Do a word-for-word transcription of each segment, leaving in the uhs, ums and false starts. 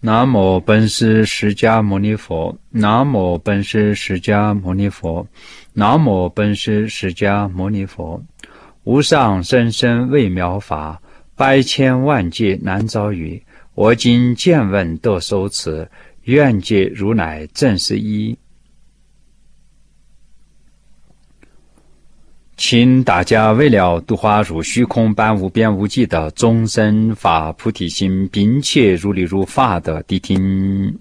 南无本师释迦牟尼佛，南无本师释迦牟尼佛，南无本师释迦牟尼佛。无上甚深微妙法，百千万劫难遭遇。我今见闻得受持，愿解如来真实义。请大家为了度化如虚空般无边无际的众生发菩提心，并且如理如法的谛听。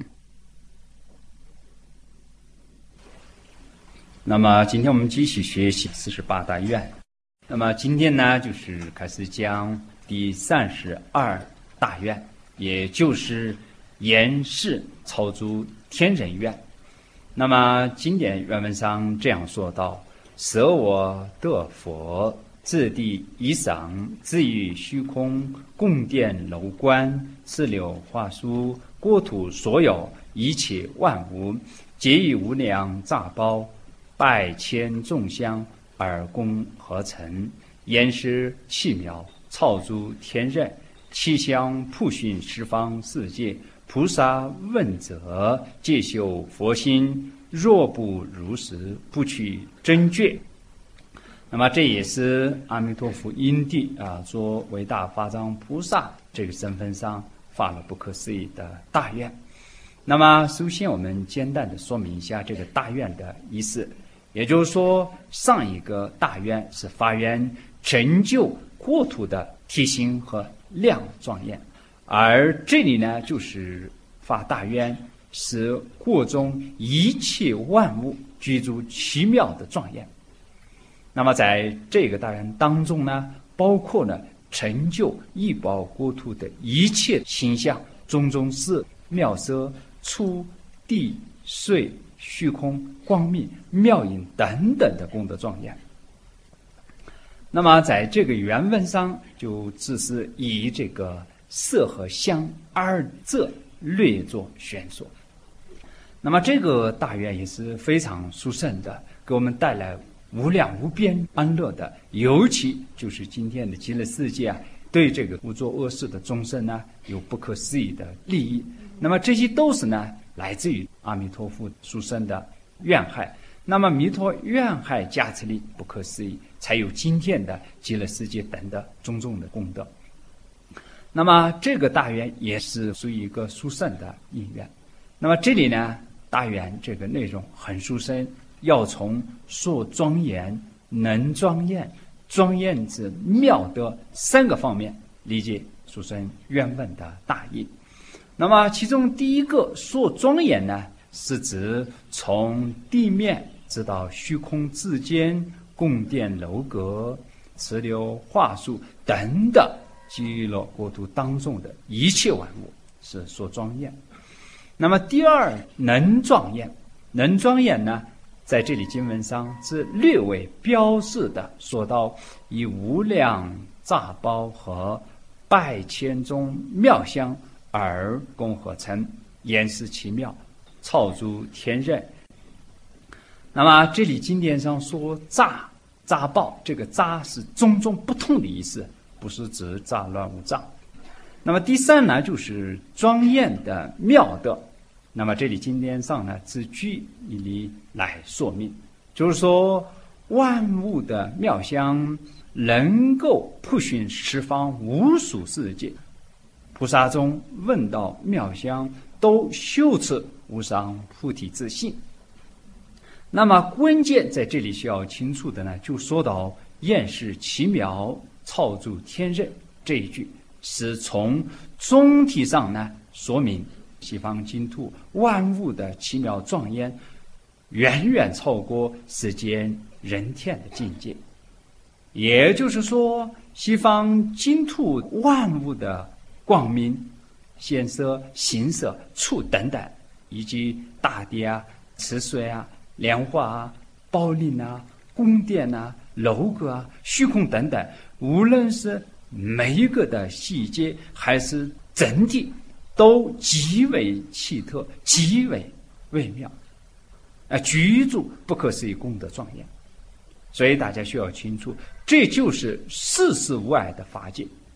那么今天我们继续学习四十八大愿。那么今天呢，就是开始讲第三十二大愿，也就是严氏超诸天人愿。那么经典原文上这样说道：舍我得佛，自地以上，自于虚空，供殿楼观，四流华书，国土所有一切万物，皆以无量杂包，百千众香而共合成，言是奇妙，超诸天人，其香普熏十方世界，菩萨问责，皆修佛心。若不如实，不取真觉。那么这也是阿弥陀佛因地啊，做伟大法藏菩萨这个身份上发了不可思议的大愿。那么首先我们简单的说明一下这个大愿的意思，也就是说上一个大愿是发愿成就国土的体型和量庄严，而这里呢就是发大愿使国中一切万物居住奇妙的庄严。那么在这个大愿当中呢，包括了成就一报国土的一切形象，种种事妙色出地水虚空光明妙音等等的功德庄严。那么在这个原文上就只是以这个色和香二者略作宣说。那么这个大愿也是非常殊胜的，给我们带来无量无边安乐的，尤其就是今天的极乐世界啊，对这个不做恶事的众生呢，有不可思议的利益。那么这些都是呢，来自于阿弥陀佛殊胜的愿海。那么弥陀愿海加持力不可思议，才有今天的极乐世界等的种种的功德。那么这个大愿也是属于一个殊胜的因缘。那么这里呢，大愿这个内容很殊胜，要从说庄严、能庄严、庄严之妙德三个方面理解殊胜愿文的大意。那么其中第一个说庄严呢，是指从地面直到虚空之间，宫殿楼阁、池流桦树等等极乐国土当中的一切万物是说庄严。那么第二，能庄严。能庄严呢，在这里经文上是略微标示的，说到以无量杂包和百千种妙香而共合成，言是奇妙，超诸天人。那么这里经典上说杂杂报，这个杂是种种不同的意思，不是指杂乱无章。那么第三呢，就是庄严的妙德。那么这里经典上呢，只举一例来说明，就是说万物的妙香能够普熏十方无数世界，菩萨中闻到妙香，都修持无上菩提之心。那么关键在这里需要清楚的呢，就说到验是奇妙，超诸天人这一句，是从总体上呢说明西方净土万物的奇妙庄严，远远超过世间人天的境界。也就是说，西方净土万物的光明、显色、形色、处等等，以及大地啊、池水啊、莲花啊、宝林啊、宫殿啊、楼阁啊、虚空等等，无论是每一个的细节还是整体，都极为奇特，极为微妙，啊，居住不可思议功德庄严。所以大家需要清楚，这就是世事无碍的法界。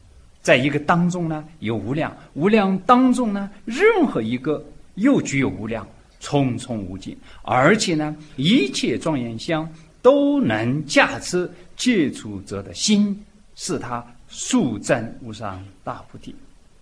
在一个当中呢有无量，无量当中呢任何一个又具有无量，重重无尽，而且呢一切庄严相都能驾持接触者的心，使他速证无上大菩提。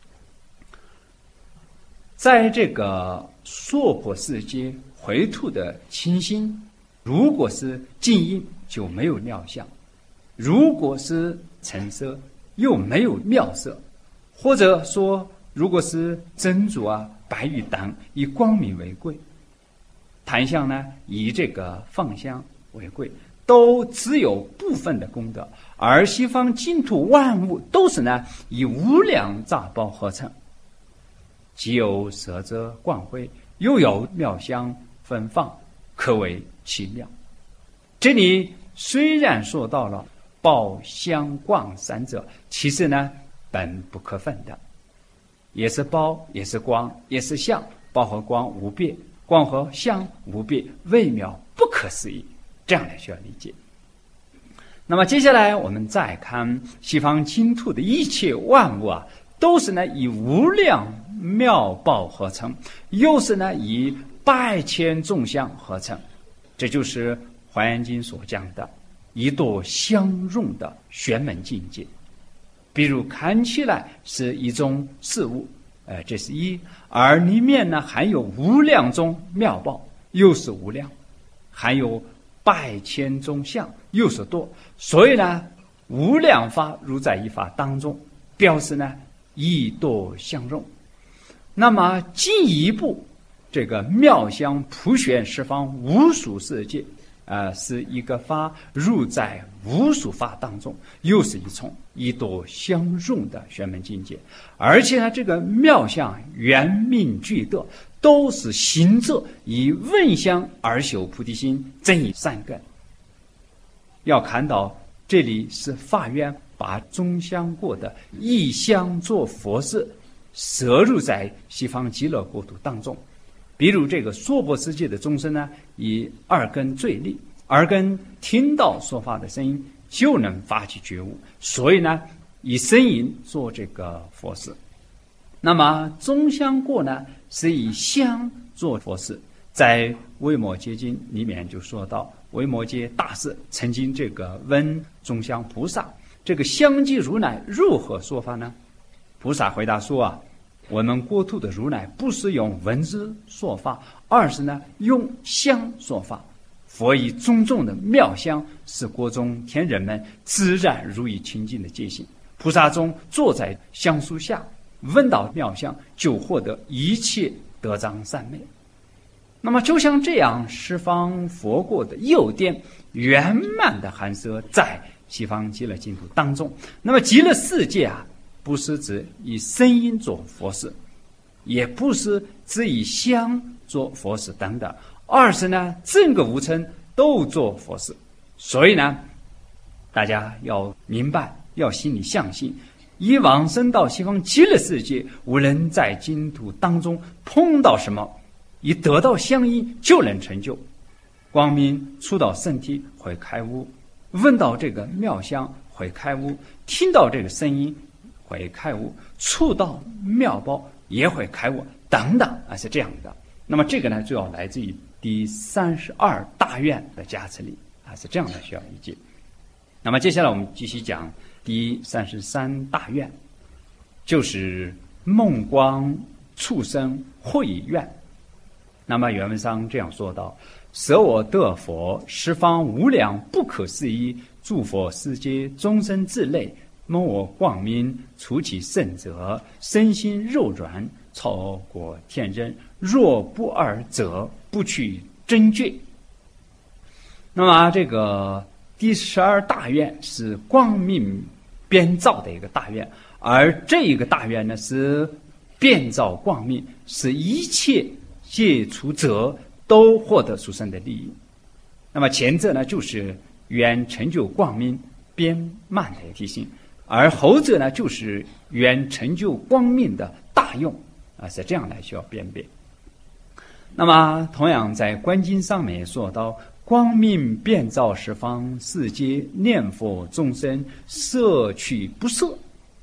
在这个娑婆世界回吐的清心，如果是静音就没有妙相，如果是尘色又没有妙色，或者说如果是珍珠啊、白玉等以光明为贵，檀香呢以这个放香为贵，都只有部分的功德，而西方净土万物都是呢以无量杂宝合成，既有色泽光辉，又有妙香芬放，可谓奇妙。这里虽然说到了宝香光三者，其实呢本不可分的，也是宝，也是光，也是香，宝和光无别，光和香无别，微妙不可思议，这样来需要理解。那么接下来我们再看西方净土的一切万物啊，都是呢以无量妙宝合成，又是呢以百千众相合成，这就是《华严经》所讲的一朵相融的玄门境界。比如看起来是一种事物，呃，这是一，而里面呢含有无量种妙宝，又是无量，含有百千种相，又是多，所以呢无量法如在一法当中，表示呢一多相融。那么进一步，这个妙香普旋十方无数世界，呃，是一个法入在无数法当中，又是一重一多相融的玄门境界。而且呢，这个妙相圆明具德，都是行者以问香而修菩提心，增益善根。要看到这里是法院把中香过的一香做佛事摄入在西方极乐国土当中。比如这个娑婆世界的众生呢，以耳根最利，耳根听到说法的声音就能发起觉悟，所以呢以声音做这个佛事。那么中香过呢是以香做佛事，在维摩诘经里面就说到，维摩诘大师曾经这个问中香菩萨，这个香积如来如何说法呢？菩萨回答说啊，我们国土的如来不是用文字说法，而是呢用香说法。佛以种种的妙香，使国中天人们自然如意清净的戒心。菩萨中坐在香树下，闻到妙香，就获得一切德障善美。那么就像这样，十方佛国的佑典圆满的含摄在西方极乐净土当中。那么极乐世界啊，不是指以声音做佛事，也不是只以香做佛事等等，而是呢整个无尘都做佛事。所以呢大家要明白，要心里相信，以往生到西方极乐世界，无论在净土当中碰到什么，一得到香音就能成就。光明触到身体会开悟，闻到这个妙香会开悟，听到这个声音会开悟，触到妙宝也会开悟，等等啊，是这样的。那么这个呢，主要来自于第三十二大愿的加持力啊，是这样的，需要理解。那么接下来我们继续讲第三十三大愿，就是梦光畜生会愿。那么原文上这样说道：舍我得佛，十方无量不可思议诸佛世界众生之类，蒙我光明，除其圣者，身心肉软，超过天人。若不尔者，不去真觉。那么这个第十二大愿是光明遍照的一个大愿，而这一个大愿呢是遍照光明，使一切接触者都获得殊胜的利益。那么前者呢就是愿成就光明遍满的提醒，而后者呢就是愿成就光明的大用啊，是这样来需要辨别。那么同样在观经上面也说到，光明遍照十方世界，念佛众生摄取不摄。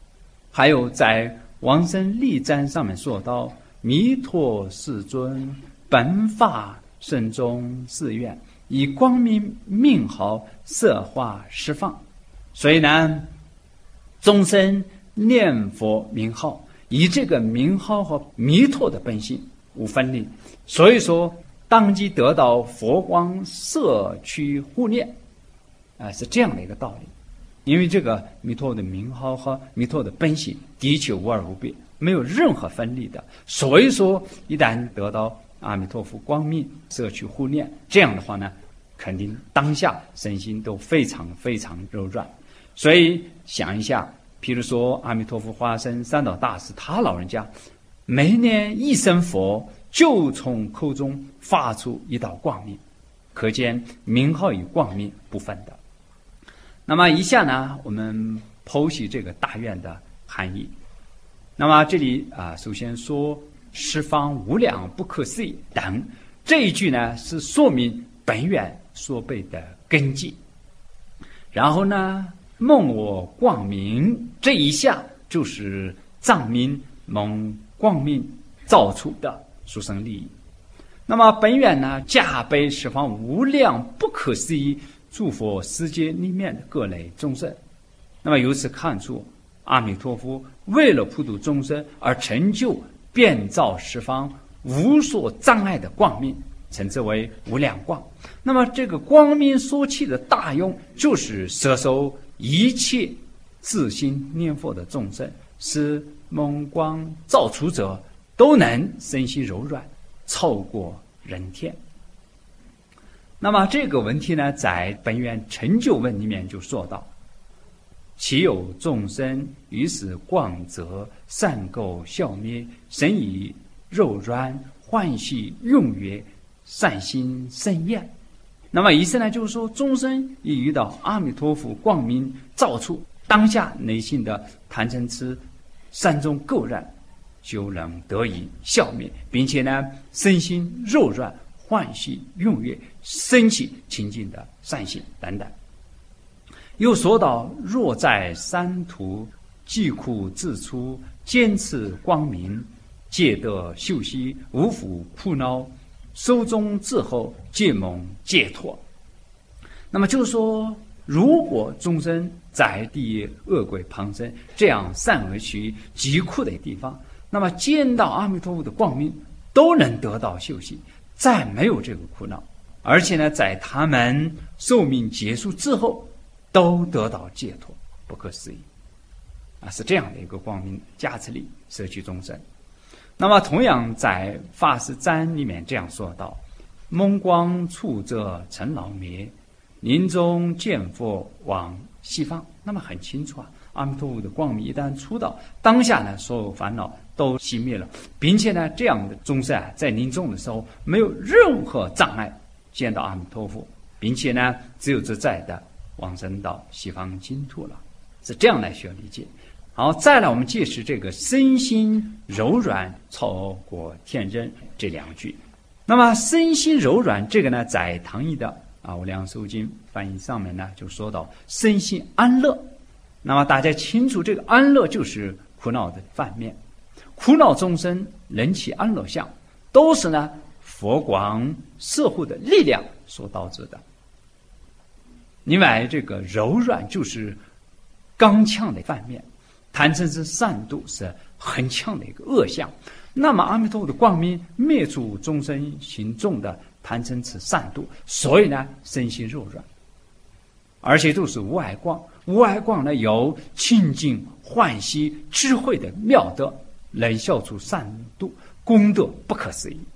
还有在往生立瞻上面说到，弥陀世尊本发身中誓愿，以光明名号摄化十方。所以呢，众生念佛名号，以这个名号和弥陀的本性无分离，所以说当即得到佛光摄取护念，啊，是这样的一个道理。因为这个弥陀的名号和弥陀的本性的确无二无别，没有任何分离的。所以说，一旦得到阿弥陀佛光明摄取护念，这样的话呢，肯定当下身心都非常非常柔软。所以想一下，譬如说阿弥陀佛化身三岛大师，他老人家每念一声佛，就从口中发出一道光明，可见名号与光明不分的。那么以下呢，我们剖析这个大愿的含义。那么这里啊，首先说十方无量不可思议等，这一句呢是说明本愿所备的根基。然后呢，梦我光明，这一下就是藏明蒙光明造出的殊胜利益。那么本愿呢，加被十方无量不可思议诸佛世界里面的各类众生。那么由此看出，阿弥陀佛为了普度众生而成就遍照十方无所障碍的光明，称之为无量光。那么这个光明所起的大用，就是摄受一切自心念佛的众生，使蒙光照出者都能身心柔软，超过人天。那么这个问题呢，在本愿成就问里面就说到，其有众生于是光泽善垢消灭，身以柔软欢喜踊跃，善心生厌。那么意思呢，就是说众生一遇到阿弥陀佛光明照出，当下内心的贪嗔痴三种垢染就能得以消灭，并且呢身心柔软欢喜踊跃，升起清净的善心等等。又说到，若在三途疾苦自出，坚持光明，皆得休息，无复苦恼，寿终之后，皆蒙解脱。那么就是说，如果众生在地狱恶鬼旁生这样善恶趣疾苦的地方，那么见到阿弥陀佛的光明，都能得到休息，再没有这个苦恼。而且呢，在他们寿命结束之后，都得到解脱，不可思议啊！是这样的一个光明加持力摄取众生。那么同样在法师赞里面这样说道，蒙光处者尘劳灭，临终见佛往西方。那么很清楚啊，阿弥陀佛的光明一旦出到当下呢，所有烦恼都熄灭了，并且呢，这样的众生啊，在临终的时候没有任何障碍见到阿弥陀佛，并且呢，只有自在的往生到西方净土了，是这样来需要理解。好，再来我们解释这个身心柔软超过天人这两句。那么身心柔软这个呢，在唐译的啊《无量寿经》翻译上面呢，就说到身心安乐。那么大家清楚，这个安乐就是苦恼的反面，苦恼众生能起安乐相，都是呢佛光摄护的力量所导致的。另外，这个柔软就是刚强的反面，贪嗔痴善妒是很强的一个恶相。那么阿弥陀佛的光明灭除众生心中的贪嗔痴善妒，所以呢身心柔软，而且都是无碍光。无碍光呢有清净欢喜智慧的妙德，能消除善妒，功德不可思议。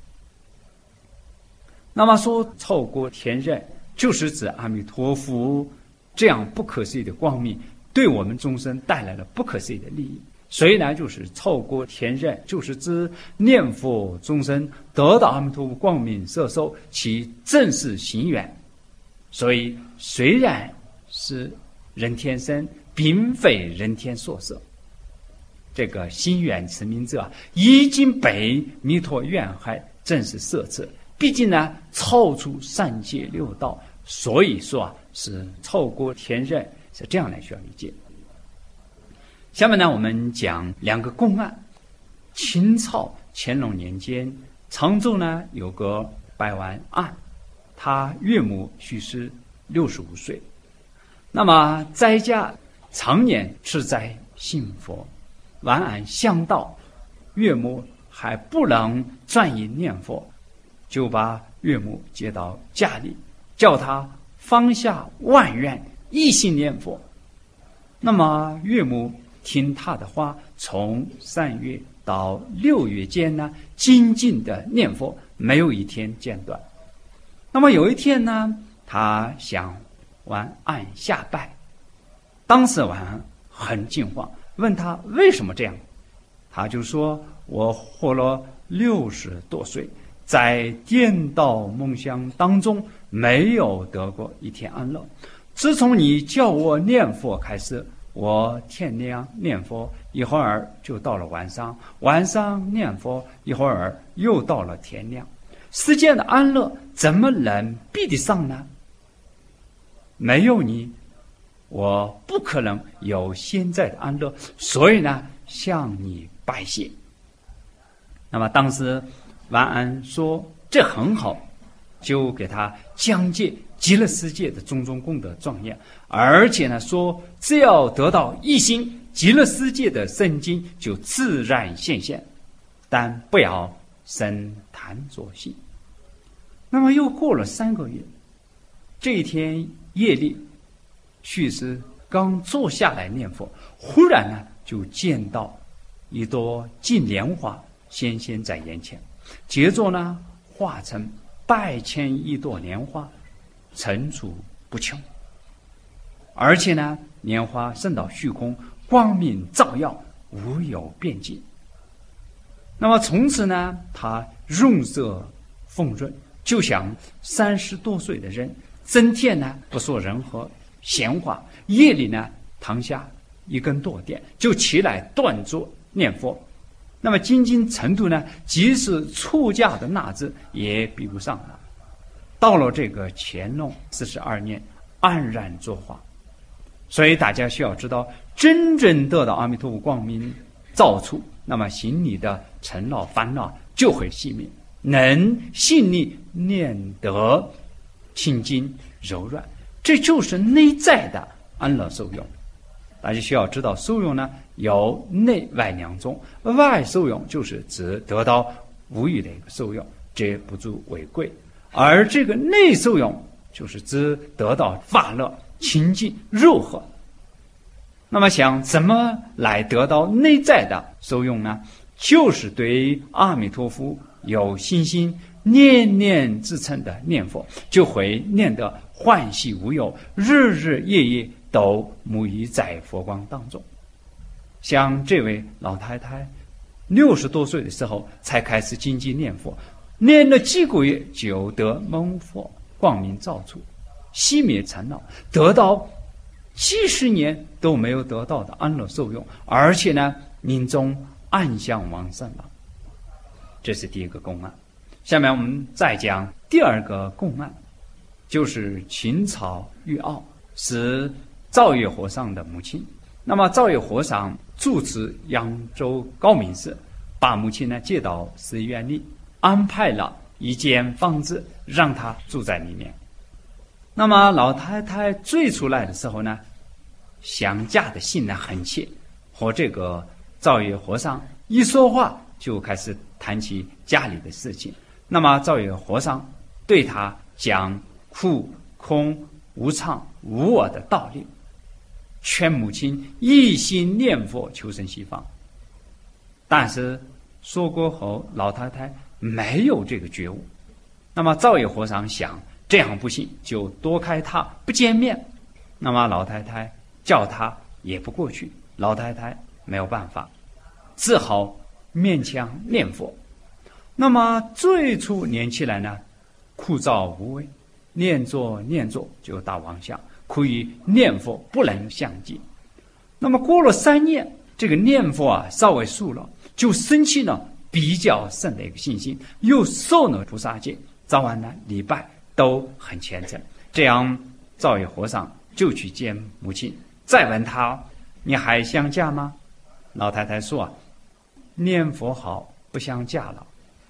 那么说超过天人，就是指阿弥陀佛这样不可思议的光明对我们众生带来了不可思议的利益。所以呢，就是超过天人，就是指念佛众生得到阿弥陀佛光明摄受其正式心愿。所以虽然是人天生，并非人天所摄，这个心愿持名者已经被弥陀愿海正式摄持，毕竟呢超出三界六道，所以说啊是超过天人，是这样来需要理解。 下面呢，我们讲两个公案。清朝乾隆年间，常州呢有个百万案，他岳母去世六十五岁，那么在家常年吃斋信佛，晚安向道，岳母还不能专一念佛，就把岳母接到家里，叫他放下万愿，一心念佛。那么岳母听他的话，从三月到六月间呢，精进的念佛，没有一天间断。那么有一天呢，他想晚安下拜，当时晚安很惊慌，问他为什么这样，他就说：我活了六十多岁，在颠倒梦想当中没有得过一天安乐。自从你叫我念佛开始，我天亮念佛，一会儿就到了晚上，晚上念佛，一会儿又到了天亮。世间的安乐怎么能比得上呢？没有你，我不可能有现在的安乐，所以呢，向你拜谢。那么当时完安说这很好，就给他讲解极乐世界的种种功德庄严，而且呢说，只要得到一心，极乐世界的圣经就自然现现，但不要生贪着心。那么又过了三个月，这一天夜里，叙事刚坐下来念佛，忽然呢就见到一朵金莲花显现在眼前，接着呢化成百千亿朵莲花，层出不穷，而且呢莲花升到虚空，光明照耀，无有边际。那么从此呢，他容色丰润，就像三十多岁的人，整天呢不说任何闲话，夜里呢躺下一根簸电，就起来端坐念佛。那么精进程度呢，即使出家的那子也比不上了。到了这个乾隆四十二年，黯然作化。所以大家需要知道，真正得到阿弥陀佛光明照出，那么心里的尘劳烦恼就会熄灭，能心里念得清净柔软，这就是内在的安乐受用。大家需要知道，受用呢有内外两种，外受用就是指得到无余的一个受用，这不足为贵；而这个内受用就是指得到法乐、清净、柔和。那么想怎么来得到内在的受用呢？就是对阿弥陀佛有信心，念念自称的念佛，就会念得欢喜无忧，日日夜夜都沐浴在佛光当中。像这位老太太，六十多岁的时候才开始精进念佛，念了几个月就得蒙佛光明照出，熄灭尘恼，得到几十年都没有得到的安乐受用，而且呢，临终安详往生了。这是第一个公案。下面我们再讲第二个公案，就是秦朝玉傲是赵月和尚的母亲。那么赵月和尚住持扬州高明寺，把母亲呢接到寺院里，安排了一间房子让她住在里面。那么老太太追出来的时候呢，想家的心呢很切，和这个赵月和尚一说话就开始谈起家里的事情。那么赵月和尚对他讲苦空无常无我的道理，劝母亲一心念佛求生西方。但是说过后，老太太没有这个觉悟。那么赵月和尚想这样不行，就躲开他不见面。那么老太太叫他也不过去，老太太没有办法，只好勉强念佛。那么最初念起来呢，枯燥无味，念着念着就打妄想，苦于念佛不能相继。那么过了三年，这个念佛啊稍微熟了，就生起了比较深的一个信心，又受了菩萨戒，早晚呢礼拜都很虔诚。这样赵月和尚就去见母亲，再问他：你还想家吗？ 老太太说啊，念佛好不像嫁了。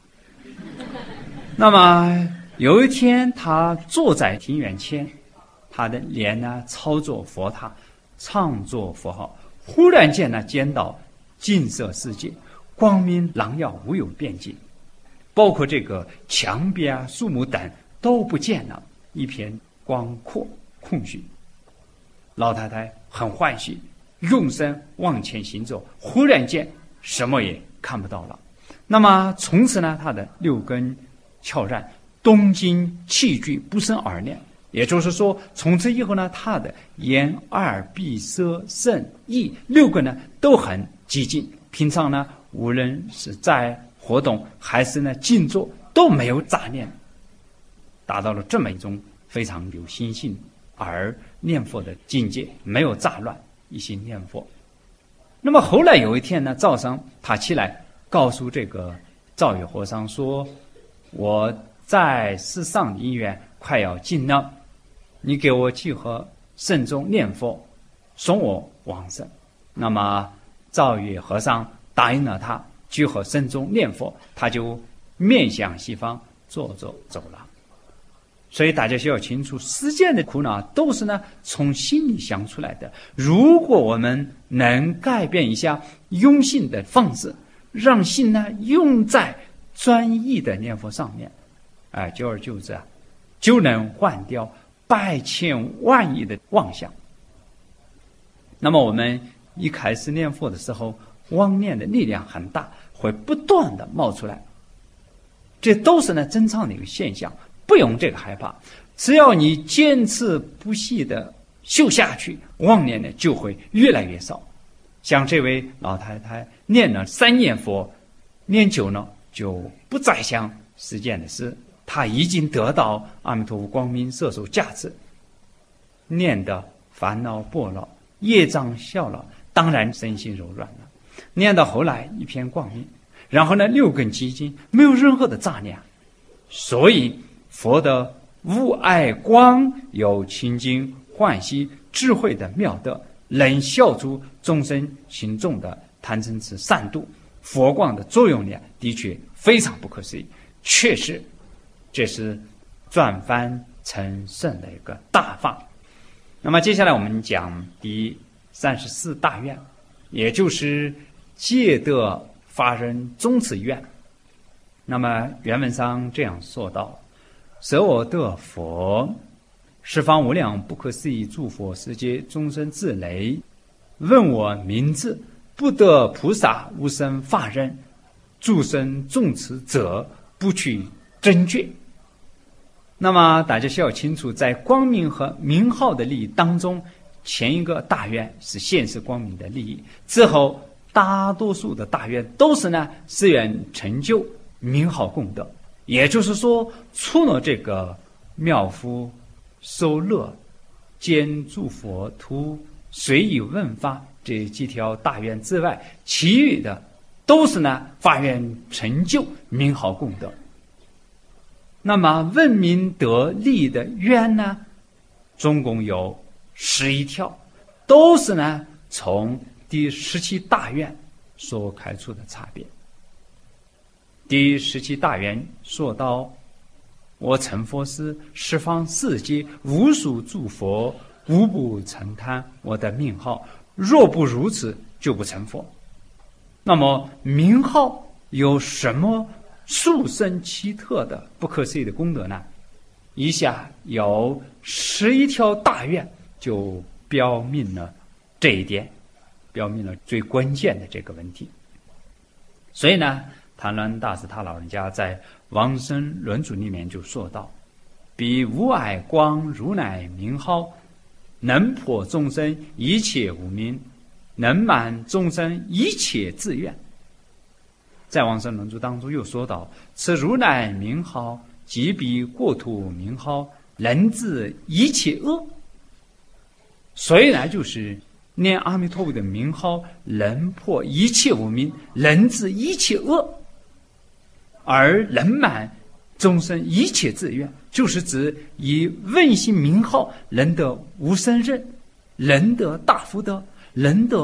那么有一天，他坐在庭院前，他的脸呢操作佛塔，唱作佛号，忽然间呢见到金色世界，光明朗耀，无有边际，包括这个墙壁啊、树木等都不见了，一片广阔空虚。老太太很欢喜，用身往前行走，忽然间什么也看不到了。那么从此呢，他的六根窍然，东经气聚不生耳念，也就是说，从此以后呢，他的眼、耳、鼻、舌、身、意六个呢都很激进。平常呢，无论是在活动还是呢静坐，都没有杂念，达到了这么一种非常有心性而念佛的境界，没有杂乱，一心念佛。那么后来有一天呢，早上他起来告诉这个照月和尚说：“我在世上的因缘快要尽了，你给我几盒慎终念佛，送我往生。”那么照月和尚答应了他，几盒慎终念佛，他就面向西方坐着走了。所以大家需要清楚，世间的苦恼都是呢从心里想出来的。如果我们能改变一下用心的方式，让心呢用在专一的念佛上面，啊，久而久之啊，就能换掉百千万亿的妄想。那么我们一开始念佛的时候，妄念的力量很大，会不断的冒出来，这都是呢正常的一个现象，不用这个害怕。只要你坚持不懈的修下去，妄念呢就会越来越少。像这位老太太念了三年佛，念久了就不再想世间的事，她已经得到阿弥陀佛光明摄受加持，念的烦恼薄了，业障消了，当然身心柔软了。念到后来一片光明，然后呢六根寂静，没有任何的杂念。所以佛的无碍光有清净欢喜智慧的妙德，能消除众生心中的贪嗔痴三毒。佛光的作用力的确非常不可思议，确实这是转凡成圣的一个大法。那么接下来我们讲第三十四大愿，也就是戒得发人终此愿。那么原文上这样说道：舍我得佛，十方无量不可思议诸佛世界众生自雷，问我名字，不得菩萨无生法忍，诸生众持者不去真觉。那么大家需要清楚，在光明和名号的利益当中，前一个大愿是现世光明的利益，之后大多数的大愿都是呢誓愿成就名号功德。也就是说，除了这个妙夫、受乐、兼诸佛图、随意问法这几条大愿之外，其余的都是呢发愿成就名号功德。那么问名得利的愿呢，总共有十一条，都是呢从第十七大愿所开出的差别。第十七大愿说到：我成佛时，十方世界无数诸佛无不称叹我的名号，若不如此，就不成佛。那么名号有什么殊胜奇特的不可思议的功德呢？以下有十一条大愿就标明了这一点，标明了最关键的这个问题。所以呢，谭鸾大师他老人家在往生论著里面就说道：彼无碍光如乃名号，能破众生一切无明，能满众生一切志愿。在往生论著当中又说到：此如乃名号，即彼国土名号，能治一切恶。所以呢，就是念阿弥陀佛的名号，能破一切无明，能治一切恶，而能满众生一切志愿，就是指以问心名号能得无生忍，能得大福德，能得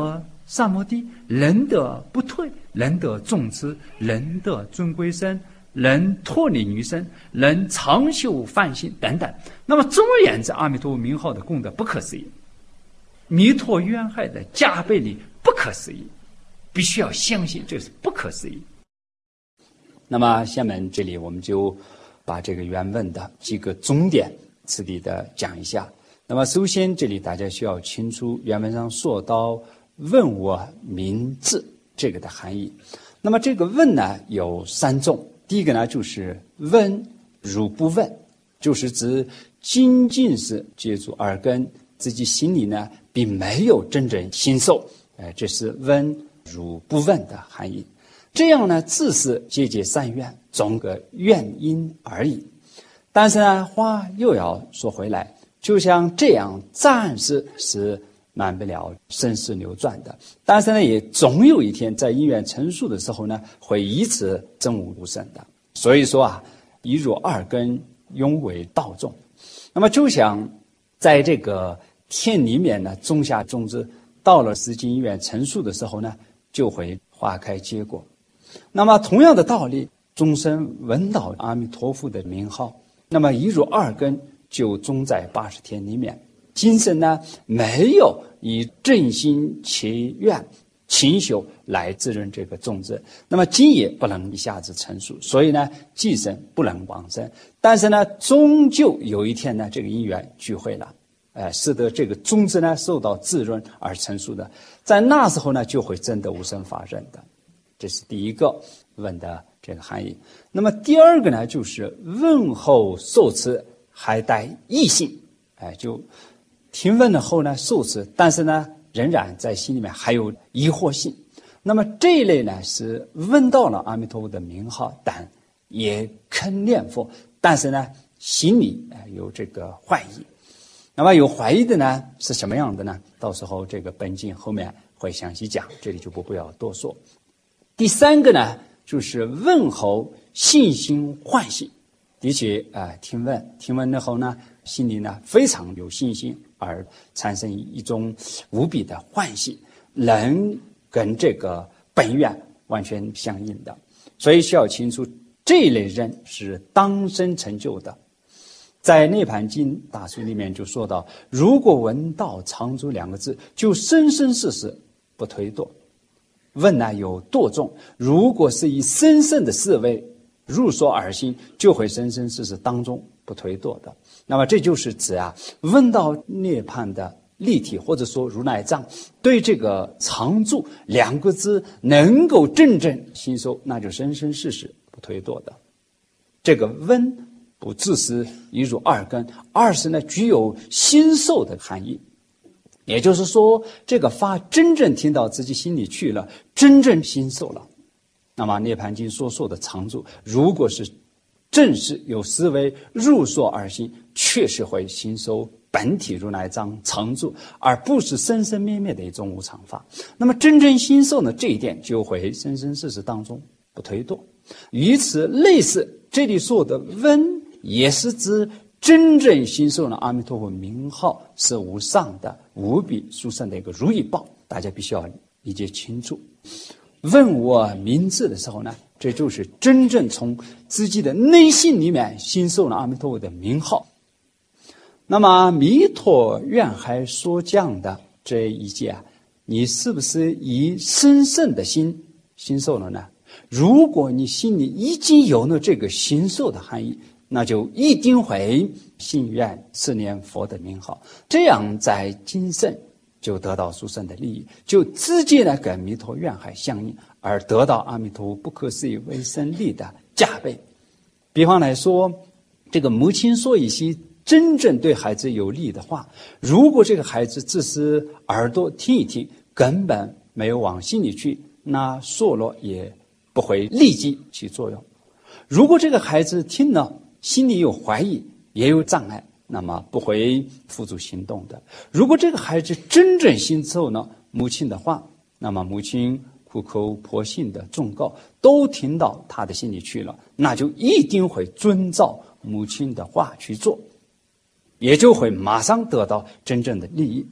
萨摩地，人得不退，人得众之，人得尊归身，人脱离女身，人长修梵行等等。那么总而言之，阿弥陀佛名号的功德不可思议，弥陀愿海的加倍力不可思议，必须要相信这是不可思议。那么下面这里我们就把这个原文的几个重点次第的讲一下。那么首先这里大家需要清楚原文上说到问我名字这个的含义。那么这个问呢有三种，第一个呢就是问如不问，就是指仅仅是接触耳根，自己心里呢并没有真正信受，呃，这是问如不问的含义。这样呢自是结结善愿，总个愿因而已。但是呢话又要说回来，就像这样暂时是免不了生死流转的，但是呢也总有一天在因缘成熟的时候呢会以此证悟无生的。所以说啊，一入二根永为道种。那么就像在这个田里面呢种下种子，到了时机因缘成熟的时候呢就会花开结果。那么同样的道理，众生闻到阿弥陀佛的名号，那么一入二根就种在八十天里面。今生呢没有以正心切愿勤修来滋润这个种子，那么今也不能一下子成熟，所以呢既生不能往生。但是呢终究有一天呢这个因缘聚会了，呃，使得这个种子呢受到滋润而成熟的，在那时候呢就会真的无生法忍的。这是第一个问的这个含义。那么第二个呢就是问候受持还带疑心，哎，就听闻了后呢受持，但是呢仍然在心里面还有疑惑性。那么这一类呢是闻到了阿弥陀佛的名号，但也肯念佛，但是呢心里有这个怀疑。那么有怀疑的呢是什么样的呢？到时候这个本经后面会详细讲，这里就不必要多说。第三个呢就是问候信心欢喜，的确啊、呃，听闻听闻了后呢心里呢非常有信心，而产生一种无比的欢喜，能跟这个本愿完全相应的。所以需要清楚，这一类人是当生成就的。在《涅盘经》大书里面就说到，如果闻到常住两个字，就生生世世不退堕。问呢有堕众，如果是以深深的思维入所而行，就会生生世世当中不退堕的。那么这就是指啊，问到涅槃的立体，或者说如来藏，对这个常住两个字能够真正吸收，那就生生世世不退堕的。这个问不只是一入二根，二是呢具有心受的含义。也就是说，这个法真正听到自己心里去了，真正心受了。那么《涅盘经》所说的常住，如果是正是有思维入所而行，确实会心受本体如来藏常住，而不是生生灭灭的一种无常法。那么真正心受呢，这一点就会生生世世当中不退堕。与此类似，这里说的闻也是指真正心受了阿弥陀佛名号是无上的无比殊胜的一个如意报，大家必须要理解清楚。问我名字的时候呢，这就是真正从自己的内心里面心受了阿弥陀佛的名号。那么弥陀愿海所讲的这一节啊，你是不是以深深的心心受了呢？如果你心里已经有了这个心受的含义，那就一定会信愿持念佛的名号，这样在今生就得到殊胜的利益，就直接的跟弥陀愿海相应，而得到阿弥陀不可思议为生力的加倍。比方来说，这个母亲说一些真正对孩子有利的话，如果这个孩子只是耳朵听一听，根本没有往心里去，那说了也不会立即起作用。如果这个孩子听了心里有怀疑也有障碍，那么不会付诸行动的。如果这个孩子真正信受呢母亲的话，那么母亲苦口婆心的忠告都听到他的心里去了，那就一定会遵照母亲的话去做，也就会马上得到真正的利益。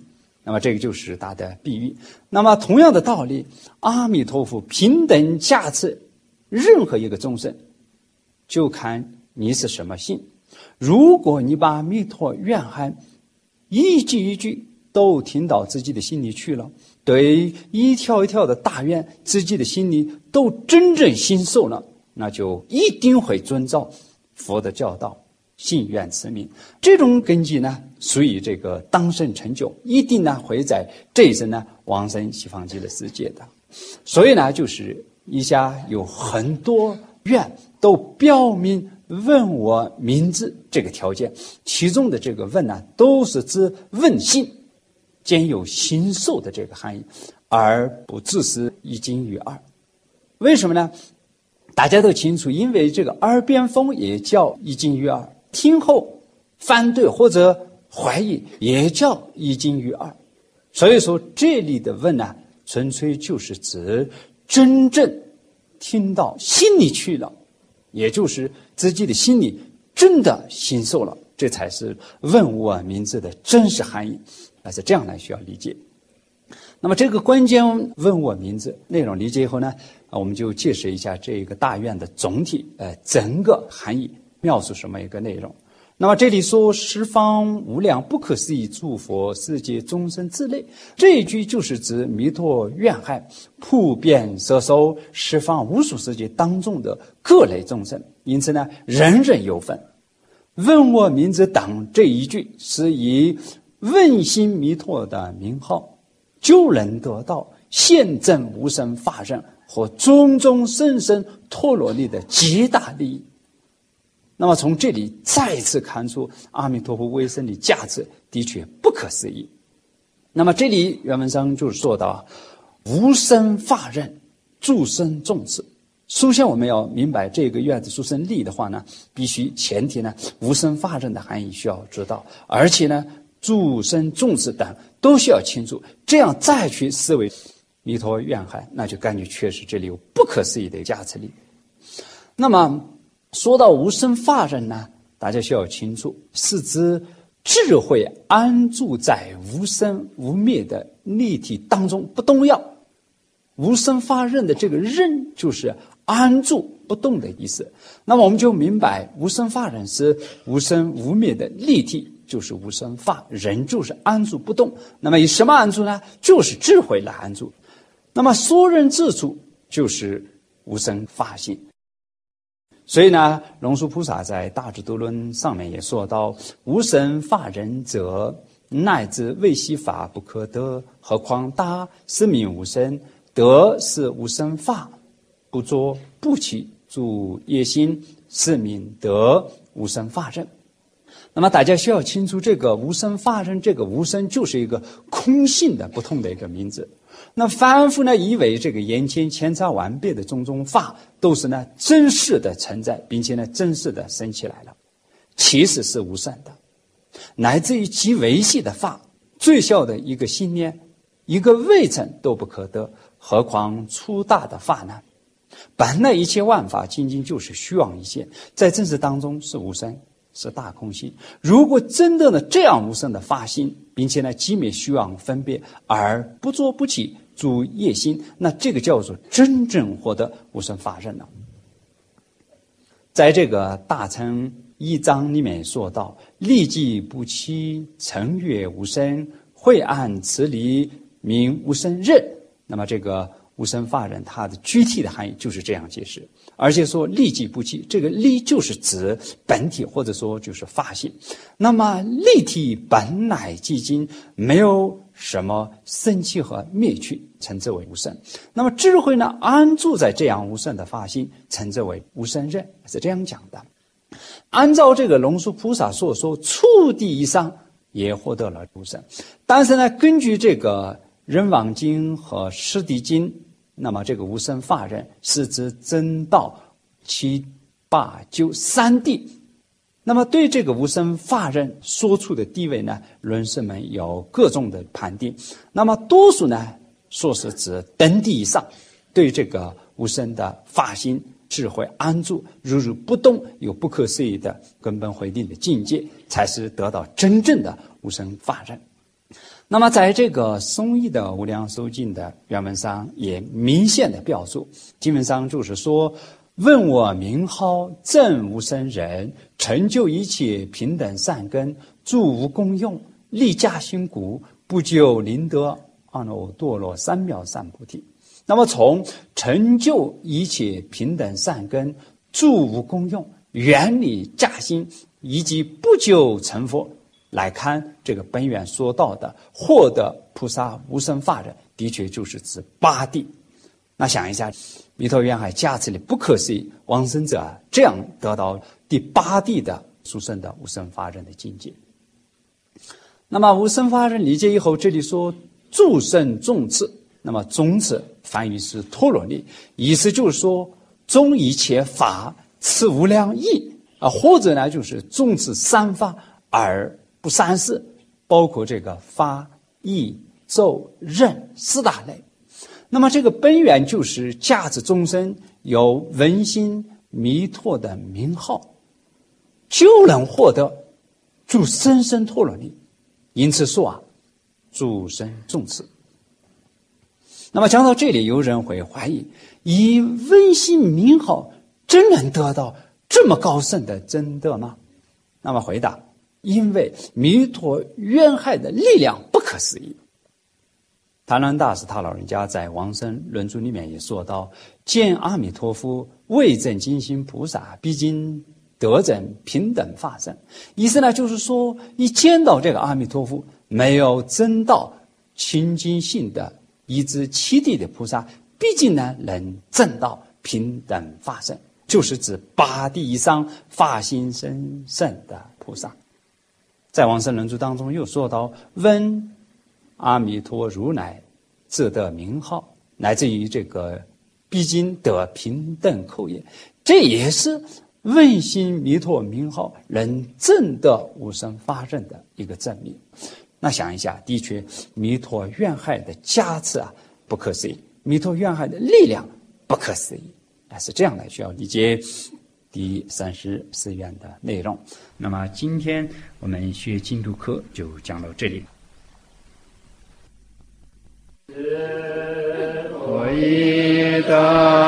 那么这个就是他的比喻。那么同样的道理，阿弥陀佛平等加持任何一个众生，就看你是什么心。如果你把弥陀愿喊一句一句都听到自己的心里去了，对一条一条的大愿自己的心里都真正心受了，那就一定会遵照佛的教导，信愿持名。这种根基呢，属于这个当生成就，一定呢会在这一生呢往生西方极乐世界的。所以呢，就是以下有很多愿都标明问我名字这个条件，其中的这个问呢，都是指问心，兼有心受的这个含义，而不只是一经于二。为什么呢？大家都清楚，因为这个耳边风也叫一经于二，听后反对或者怀疑也叫一经于二。所以说这里的问呢，纯粹就是指真正听到心里去了，也就是自己的心里真的心受了，这才是问我名字的真实含义，那是这样来需要理解。那么这个关键问我名字内容理解以后呢，我们就解释一下这个大愿的总体呃整个含义，描述什么一个内容。那么这里说十方无量不可思议诸佛世界众生之类，这一句就是指弥陀愿海普遍摄受十方无数世界当中的各类众生，因此呢人人有份。问我名字等这一句是以问心弥陀的名号，就能得到现证无生法忍和种种生生陀罗尼的极大利益。那么从这里再次看出阿弥陀佛威神的价值的确不可思议。那么这里原文上就说到无生法忍诸生众生。首先我们要明白这个愿子殊胜力的话呢，必须前提呢无生法忍的含义需要知道，而且呢诸生众生等都需要清楚，这样再去思维弥陀愿海，那就感觉确实这里有不可思议的加持力。那么说到无生法忍呢，大家需要清楚，是指智慧安住在无生无灭的立体当中不动摇。无生法忍的这个忍就是安住不动的意思。那么我们就明白无生法忍是无生无灭的立体，就是无生法忍就是安住不动。那么以什么安住呢？就是智慧来安住。那么所忍之处就是无生法性。所以呢，龙树菩萨在大智度论上面也说到，无生法忍者，乃至为悉法不可得，何况大是名无生，得是无生法，不作不起，诸业心是名得无生法忍。那么大家需要清楚，这个无生法忍，这个无生就是一个空性的不同的一个名字。那凡夫呢，以为这个眼前千差万别的种种法都是呢真实的存在，并且呢真实的生起来了，其实是无生的。乃至于极微细的法，最小的一个心念，一个微尘都不可得，何况粗大的法呢？本来一切万法仅仅就是虚妄一现，在真实当中是无生，是大空性。如果真的呢这样无生的法心，并且呢寂灭虚妄分别而不作不起，诸业心，那这个叫做真正获得无生法忍了。在这个大乘一章里面说到，立即不起，成月无生，会按此理名无生忍。那么这个无生法忍它的具体的含义就是这样解释，而且说立即不起，这个立就是指本体，或者说就是法性。那么立体本来寂静，没有什么生起和灭去，称之为无生。那么智慧呢，安住在这样无生的法性，称之为无生忍，是这样讲的。按照这个龙树菩萨所说，触地以上也获得了无生。但是呢，根据这个人王经和释地经，那么这个无生法忍是指真道七八九三谛。那么对这个无生法忍所处的地位呢，论师们有各种的判定。那么多数呢说是指等地以上，对这个无生的法心智慧安住如如不动，有不可思议的根本慧定的境界，才是得到真正的无生法忍。 那么在这个宋义的无量寿经的原文上也明显的标注，经文上就是说，问我名号，正无生人，成就一切平等善根，诸无功用，立驾心故，不究灵德，阿耨多罗三藐三菩提。那么从成就一切平等善根，诸无功用，远离驾心，以及不久成佛来看，这个本愿说到的获得菩萨无生法忍，的确就是指八地。那想一下，弥陀愿海加持的不可思议，往生者啊，这样得到第八地的殊胜的无生法忍的境界。那么无生法忍理解以后，这里说诸圣众次，那么众次翻译是陀罗尼，意思就是说众一切法此无量义啊，或者呢就是众此三法而不三世，包括这个法、义、咒、忍四大类。那么这个本源就是驾持众生有闻心弥陀的名号，就能获得诸生生陀罗尼。因此说啊，诸生众次。那么讲到这里，有人会怀疑，以闻心名号真能得到这么高深的真德吗？那么回答，因为弥陀愿海的力量不可思议。谭鸾大师他老人家在往生论著里面也说到，见阿弥陀佛为证金星菩萨，毕竟得证平等法身。意思呢就是说，一见到这个阿弥陀佛，没有证到清净性的一至七地的菩萨，毕竟呢能证到平等法身，就是指八地以上法心深胜的菩萨。在往生论著当中又说到，闻阿弥陀如来自得名号，乃至于这个毕竟得平等口业，这也是问心弥陀名号能证得无生法忍的一个证明。那想一下，的确弥陀愿海的加持啊不可思议，弥陀愿海的力量不可思议，那是这样来需要理解第三十四愿的内容。 那么今天我们学净土课就讲到这里。我一的